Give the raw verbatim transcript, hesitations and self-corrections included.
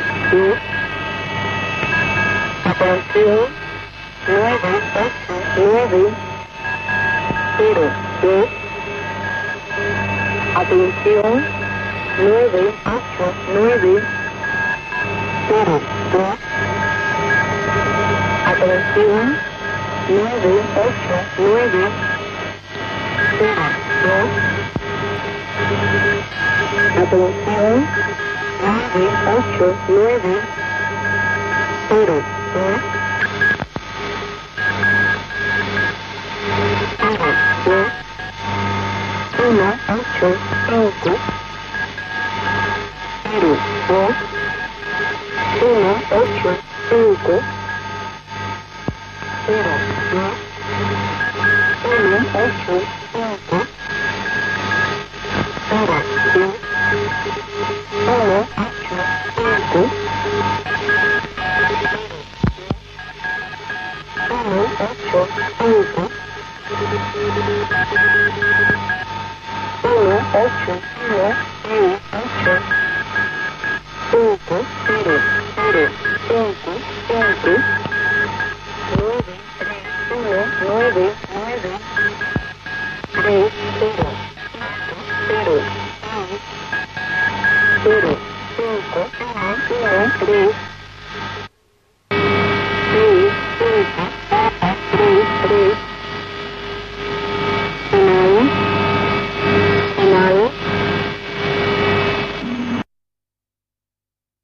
dos. Atención, nueve ocho nueve cero dos. Atención, nueve ocho nueve cero dos. Atención, nueve ocho nueve cero dos. Atención, nueve ocho nueve cero dos. cero dos. uno ocho cinco cero dos. uno ocho cinco cero dos. uno ocho cinco cero dos. uno ocho cinco uno ocho cinco uno ocho uno seis ocho